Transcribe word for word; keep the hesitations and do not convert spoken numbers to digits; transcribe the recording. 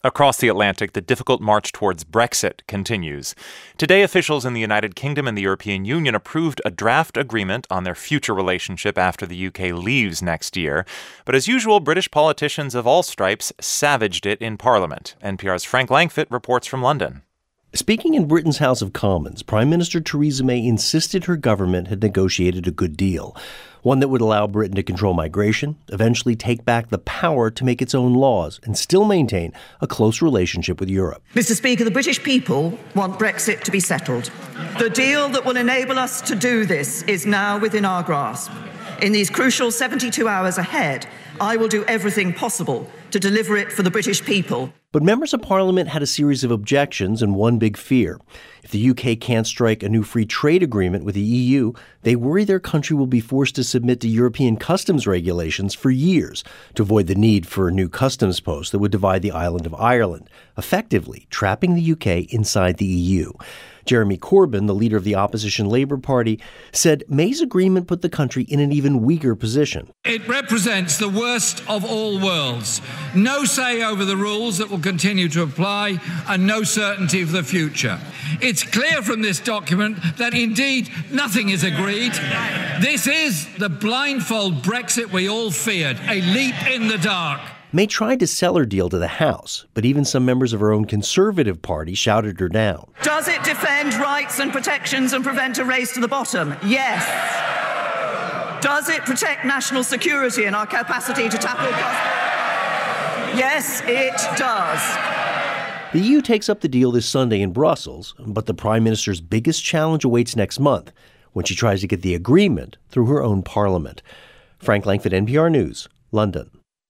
Across the Atlantic, the difficult march towards Brexit continues. Today, officials in the United Kingdom and the European Union approved a draft agreement on their future relationship after the U K leaves next year. But as usual, British politicians of all stripes savaged it in Parliament. N P R's Frank Langfitt reports from London. Speaking in Britain's House of Commons, Prime Minister Theresa May insisted her government had negotiated a good deal, one that would allow Britain to control migration, eventually take back the power to make its own laws, and still maintain a close relationship with Europe. Mister Speaker, the British people want Brexit to be settled. The deal that will enable us to do this is now within our grasp. In these crucial seventy-two hours ahead, I will do everything possible to deliver it for the British people. But members of Parliament had a series of objections and one big fear. If the U K can't strike a new free trade agreement with the E U, they worry their country will be forced to submit to European customs regulations for years to avoid the need for a new customs post that would divide the island of Ireland, effectively trapping the U K inside the E U. Jeremy Corbyn, the leader of the opposition Labour Party, said May's agreement put the country in an even weaker position. It represents the worst of all worlds. No say over the rules that will continue to apply and no certainty for the future. It's clear from this document that indeed nothing is agreed. This is the blindfold Brexit we all feared, a leap in the dark. May tried to sell her deal to the House, but even some members of her own Conservative Party shouted her down. Does it defend rights and protections and prevent a race to the bottom? Yes. Does it protect national security and our capacity to tackle costs? Yes, it does. The E U takes up the deal this Sunday in Brussels, but the Prime Minister's biggest challenge awaits next month when she tries to get the agreement through her own parliament. Frank Langfitt, N P R News, London.